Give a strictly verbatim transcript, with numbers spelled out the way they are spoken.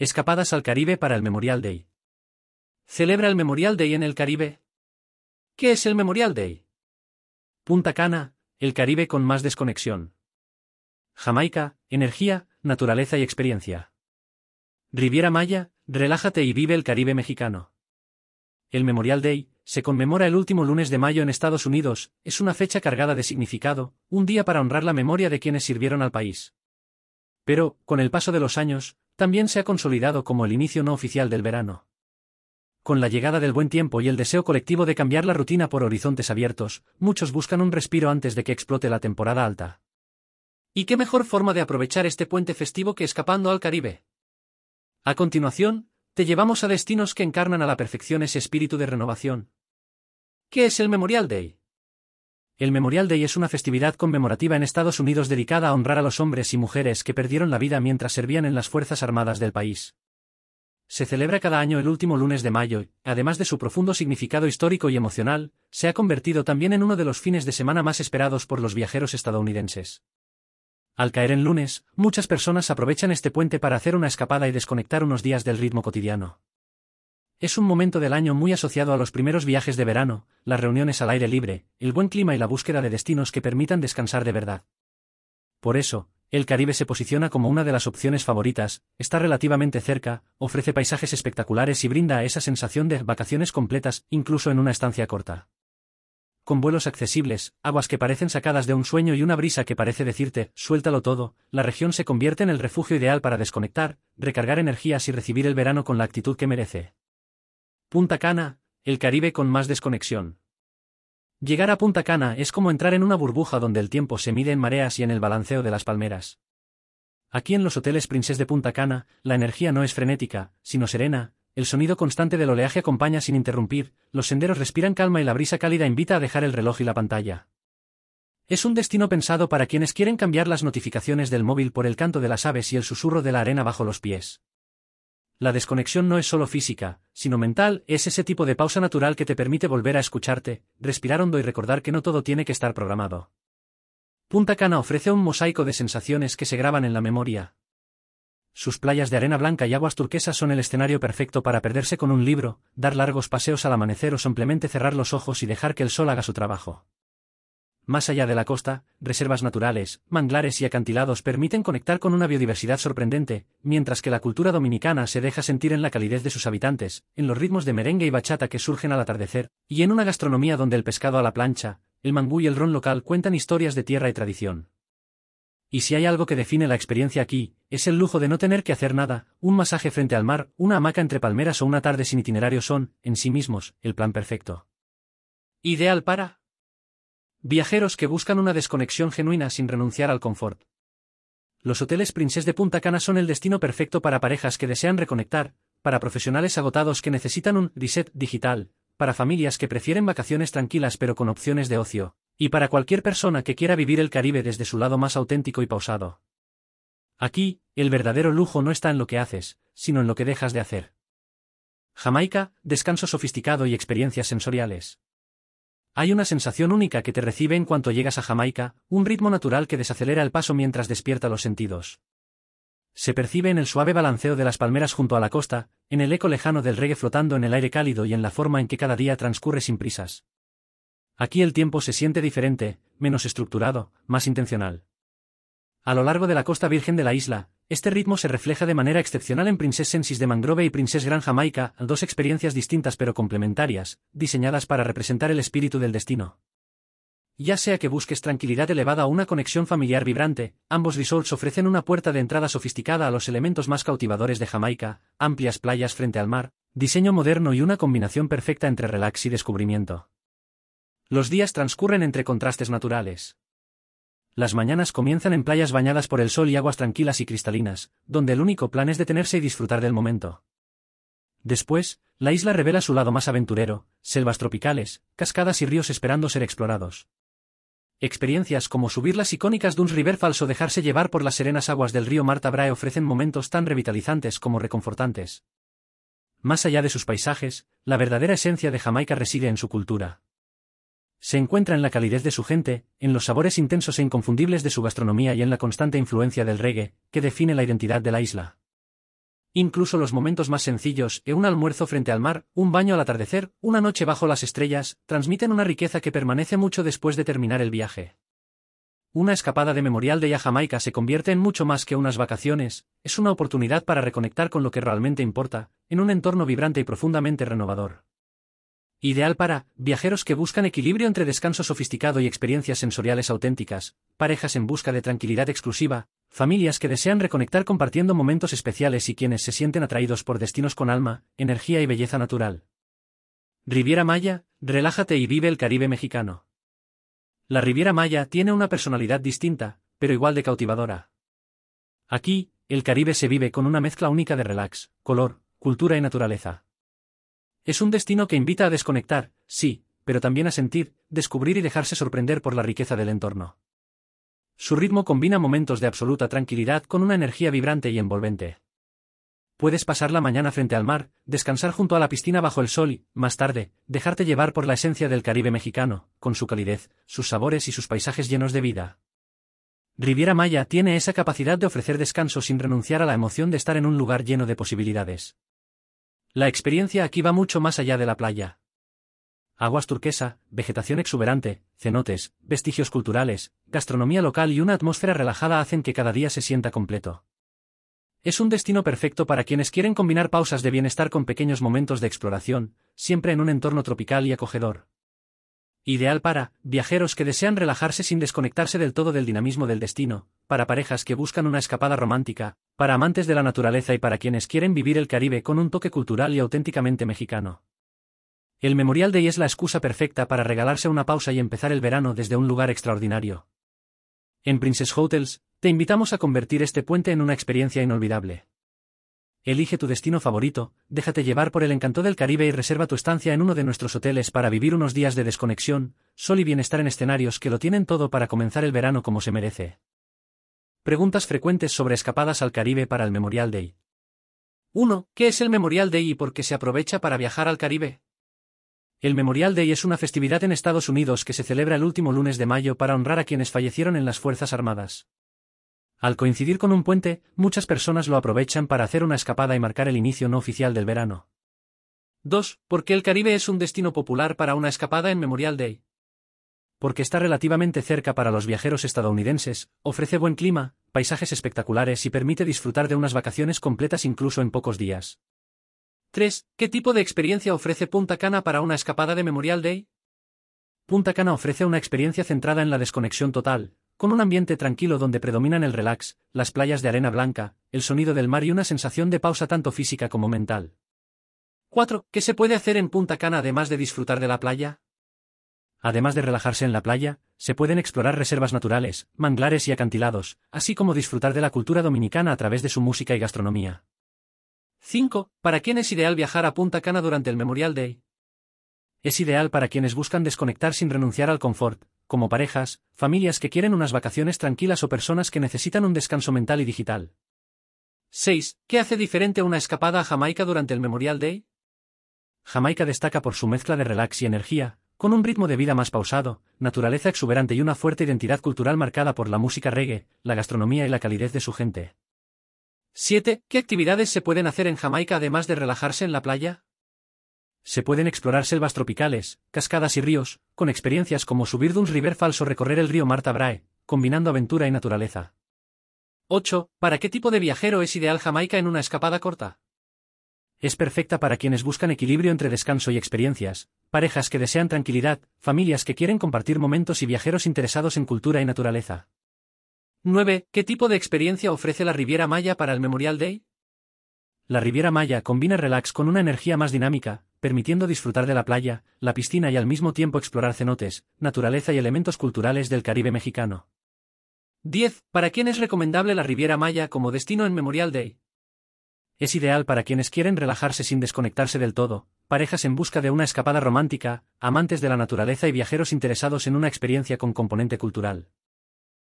Escapadas al Caribe para el Memorial Day. ¿Celebra el Memorial Day en el Caribe? ¿Qué es el Memorial Day? Punta Cana, el Caribe con más desconexión. Jamaica, energía, naturaleza y experiencia. Riviera Maya, relájate y vive el Caribe mexicano. El Memorial Day se conmemora el último lunes de mayo en Estados Unidos, es una fecha cargada de significado, un día para honrar la memoria de quienes sirvieron al país. Pero, con el paso de los años, también se ha consolidado como el inicio no oficial del verano. Con la llegada del buen tiempo y el deseo colectivo de cambiar la rutina por horizontes abiertos, muchos buscan un respiro antes de que explote la temporada alta. ¿Y qué mejor forma de aprovechar este puente festivo que escapando al Caribe? A continuación, te llevamos a destinos que encarnan a la perfección ese espíritu de renovación. ¿Qué es el Memorial Day? El Memorial Day es una festividad conmemorativa en Estados Unidos dedicada a honrar a los hombres y mujeres que perdieron la vida mientras servían en las Fuerzas Armadas del país. Se celebra cada año el último lunes de mayo y, además de su profundo significado histórico y emocional, se ha convertido también en uno de los fines de semana más esperados por los viajeros estadounidenses. Al caer en lunes, muchas personas aprovechan este puente para hacer una escapada y desconectar unos días del ritmo cotidiano. Es un momento del año muy asociado a los primeros viajes de verano, las reuniones al aire libre, el buen clima y la búsqueda de destinos que permitan descansar de verdad. Por eso, el Caribe se posiciona como una de las opciones favoritas, está relativamente cerca, ofrece paisajes espectaculares y brinda esa sensación de vacaciones completas, incluso en una estancia corta. Con vuelos accesibles, aguas que parecen sacadas de un sueño y una brisa que parece decirte, suéltalo todo, la región se convierte en el refugio ideal para desconectar, recargar energías y recibir el verano con la actitud que merece. Punta Cana, el Caribe con más desconexión. Llegar a Punta Cana es como entrar en una burbuja donde el tiempo se mide en mareas y en el balanceo de las palmeras. Aquí en los hoteles Princess de Punta Cana, la energía no es frenética, sino serena, el sonido constante del oleaje acompaña sin interrumpir, los senderos respiran calma y la brisa cálida invita a dejar el reloj y la pantalla. Es un destino pensado para quienes quieren cambiar las notificaciones del móvil por el canto de las aves y el susurro de la arena bajo los pies. La desconexión no es solo física, sino mental, es ese tipo de pausa natural que te permite volver a escucharte, respirar hondo y recordar que no todo tiene que estar programado. Punta Cana ofrece un mosaico de sensaciones que se graban en la memoria. Sus playas de arena blanca y aguas turquesas son el escenario perfecto para perderse con un libro, dar largos paseos al amanecer o simplemente cerrar los ojos y dejar que el sol haga su trabajo. Más allá de la costa, reservas naturales, manglares y acantilados permiten conectar con una biodiversidad sorprendente, mientras que la cultura dominicana se deja sentir en la calidez de sus habitantes, en los ritmos de merengue y bachata que surgen al atardecer, y en una gastronomía donde el pescado a la plancha, el mangú y el ron local cuentan historias de tierra y tradición. Y si hay algo que define la experiencia aquí, es el lujo de no tener que hacer nada, un masaje frente al mar, una hamaca entre palmeras o una tarde sin itinerario son, en sí mismos, el plan perfecto. Ideal para viajeros que buscan una desconexión genuina sin renunciar al confort. Los hoteles Princess de Punta Cana son el destino perfecto para parejas que desean reconectar, para profesionales agotados que necesitan un reset digital, para familias que prefieren vacaciones tranquilas pero con opciones de ocio, y para cualquier persona que quiera vivir el Caribe desde su lado más auténtico y pausado. Aquí, el verdadero lujo no está en lo que haces, sino en lo que dejas de hacer. Jamaica, descanso sofisticado y experiencias sensoriales. Hay una sensación única que te recibe en cuanto llegas a Jamaica, un ritmo natural que desacelera el paso mientras despierta los sentidos. Se percibe en el suave balanceo de las palmeras junto a la costa, en el eco lejano del reggae flotando en el aire cálido y en la forma en que cada día transcurre sin prisas. Aquí el tiempo se siente diferente, menos estructurado, más intencional. A lo largo de la costa virgen de la isla, este ritmo se refleja de manera excepcional en Princess Senses de Mangrove y Princess Grand Jamaica, dos experiencias distintas pero complementarias, diseñadas para representar el espíritu del destino. Ya sea que busques tranquilidad elevada o una conexión familiar vibrante, ambos resorts ofrecen una puerta de entrada sofisticada a los elementos más cautivadores de Jamaica, amplias playas frente al mar, diseño moderno y una combinación perfecta entre relax y descubrimiento. Los días transcurren entre contrastes naturales. Las mañanas comienzan en playas bañadas por el sol y aguas tranquilas y cristalinas, donde el único plan es detenerse y disfrutar del momento. Después, la isla revela su lado más aventurero, selvas tropicales, cascadas y ríos esperando ser explorados. Experiencias como subir las icónicas Dunes River Falls o dejarse llevar por las serenas aguas del río Martha Brae ofrecen momentos tan revitalizantes como reconfortantes. Más allá de sus paisajes, la verdadera esencia de Jamaica reside en su cultura. Se encuentra en la calidez de su gente, en los sabores intensos e inconfundibles de su gastronomía y en la constante influencia del reggae, que define la identidad de la isla. Incluso los momentos más sencillos, un almuerzo frente al mar, un baño al atardecer, una noche bajo las estrellas, transmiten una riqueza que permanece mucho después de terminar el viaje. Una escapada de Memorial Day a Jamaica se convierte en mucho más que unas vacaciones, es una oportunidad para reconectar con lo que realmente importa, en un entorno vibrante y profundamente renovador. Ideal para viajeros que buscan equilibrio entre descanso sofisticado y experiencias sensoriales auténticas, parejas en busca de tranquilidad exclusiva, familias que desean reconectar compartiendo momentos especiales y quienes se sienten atraídos por destinos con alma, energía y belleza natural. Riviera Maya, relájate y vive el Caribe mexicano. La Riviera Maya tiene una personalidad distinta, pero igual de cautivadora. Aquí, el Caribe se vive con una mezcla única de relax, color, cultura y naturaleza. Es un destino que invita a desconectar, sí, pero también a sentir, descubrir y dejarse sorprender por la riqueza del entorno. Su ritmo combina momentos de absoluta tranquilidad con una energía vibrante y envolvente. Puedes pasar la mañana frente al mar, descansar junto a la piscina bajo el sol y, más tarde, dejarte llevar por la esencia del Caribe mexicano, con su calidez, sus sabores y sus paisajes llenos de vida. Riviera Maya tiene esa capacidad de ofrecer descanso sin renunciar a la emoción de estar en un lugar lleno de posibilidades. La experiencia aquí va mucho más allá de la playa. Aguas turquesa, vegetación exuberante, cenotes, vestigios culturales, gastronomía local y una atmósfera relajada hacen que cada día se sienta completo. Es un destino perfecto para quienes quieren combinar pausas de bienestar con pequeños momentos de exploración, siempre en un entorno tropical y acogedor. Ideal para viajeros que desean relajarse sin desconectarse del todo del dinamismo del destino, para parejas que buscan una escapada romántica, para amantes de la naturaleza y para quienes quieren vivir el Caribe con un toque cultural y auténticamente mexicano. El Memorial Day es la excusa perfecta para regalarse una pausa y empezar el verano desde un lugar extraordinario. En Princess Hotels, te invitamos a convertir este puente en una experiencia inolvidable. Elige tu destino favorito, déjate llevar por el encanto del Caribe y reserva tu estancia en uno de nuestros hoteles para vivir unos días de desconexión, sol y bienestar en escenarios que lo tienen todo para comenzar el verano como se merece. Preguntas frecuentes sobre escapadas al Caribe para el Memorial Day. uno. ¿Qué es el Memorial Day y por qué se aprovecha para viajar al Caribe? El Memorial Day es una festividad en Estados Unidos que se celebra el último lunes de mayo para honrar a quienes fallecieron en las Fuerzas Armadas. Al coincidir con un puente, muchas personas lo aprovechan para hacer una escapada y marcar el inicio no oficial del verano. dos. ¿Por qué el Caribe es un destino popular para una escapada en Memorial Day? Porque está relativamente cerca para los viajeros estadounidenses, ofrece buen clima, paisajes espectaculares y permite disfrutar de unas vacaciones completas incluso en pocos días. tres. ¿Qué tipo de experiencia ofrece Punta Cana para una escapada de Memorial Day? Punta Cana ofrece una experiencia centrada en la desconexión total, con un ambiente tranquilo donde predominan el relax, las playas de arena blanca, el sonido del mar y una sensación de pausa tanto física como mental. cuatro. ¿Qué se puede hacer en Punta Cana además de disfrutar de la playa? Además de relajarse en la playa, se pueden explorar reservas naturales, manglares y acantilados, así como disfrutar de la cultura dominicana a través de su música y gastronomía. cinco. ¿Para quién es ideal viajar a Punta Cana durante el Memorial Day? Es ideal para quienes buscan desconectar sin renunciar al confort, como parejas, familias que quieren unas vacaciones tranquilas o personas que necesitan un descanso mental y digital. seis. ¿Qué hace diferente una escapada a Jamaica durante el Memorial Day? Jamaica destaca por su mezcla de relax y energía, con un ritmo de vida más pausado, naturaleza exuberante y una fuerte identidad cultural marcada por la música reggae, la gastronomía y la calidez de su gente. siete. ¿Qué actividades se pueden hacer en Jamaica además de relajarse en la playa? Se pueden explorar selvas tropicales, cascadas y ríos, con experiencias como subir Dunes River Falls o recorrer el río Martha Brae, combinando aventura y naturaleza. ocho. ¿Para qué tipo de viajero es ideal Jamaica en una escapada corta? Es perfecta para quienes buscan equilibrio entre descanso y experiencias, parejas que desean tranquilidad, familias que quieren compartir momentos y viajeros interesados en cultura y naturaleza. nueve. ¿Qué tipo de experiencia ofrece la Riviera Maya para el Memorial Day? La Riviera Maya combina relax con una energía más dinámica, permitiendo disfrutar de la playa, la piscina y al mismo tiempo explorar cenotes, naturaleza y elementos culturales del Caribe mexicano. diez. ¿Para quién es recomendable la Riviera Maya como destino en Memorial Day? Es ideal para quienes quieren relajarse sin desconectarse del todo, parejas en busca de una escapada romántica, amantes de la naturaleza y viajeros interesados en una experiencia con componente cultural.